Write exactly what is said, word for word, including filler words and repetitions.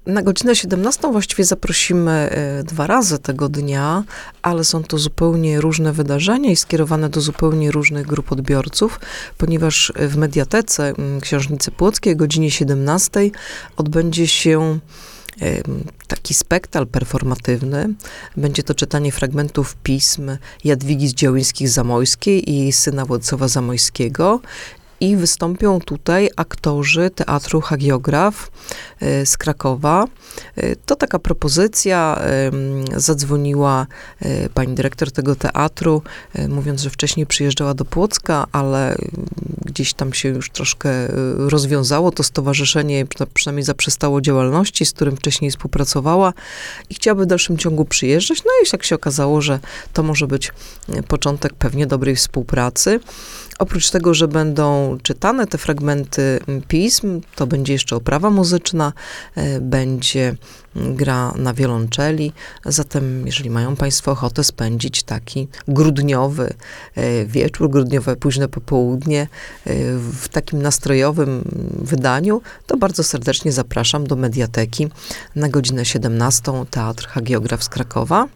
Na godzinę siedemnastą właściwie zaprosimy dwa razy tego dnia, ale są to zupełnie różne wydarzenia i skierowane do zupełnie różnych grup odbiorców, ponieważ w Mediatece Książnicy Płockiej o godzinie siedemnastej odbędzie się taki spektakl performatywny. Będzie to czytanie fragmentów pism Jadwigi z Działyńskich-Zamojskiej i jej syna Władysława Zamojskiego. I wystąpią tutaj aktorzy Teatru Hagiograf z Krakowa. To taka propozycja. Zadzwoniła pani dyrektor tego teatru, mówiąc, że wcześniej przyjeżdżała do Płocka, ale gdzieś tam się już troszkę rozwiązało. To stowarzyszenie przynajmniej zaprzestało działalności, z którym wcześniej współpracowała i chciałaby w dalszym ciągu przyjeżdżać. No i tak się okazało, że to może być początek pewnie dobrej współpracy. Oprócz tego, że będą czytane te fragmenty pism, to będzie jeszcze oprawa muzyczna, będzie gra na wiolonczeli. Zatem, jeżeli mają państwo ochotę spędzić taki grudniowy wieczór, grudniowe późne popołudnie w takim nastrojowym wydaniu, to bardzo serdecznie zapraszam do Mediateki na godzinę siedemnastą, Teatr Hagiograf z Krakowa.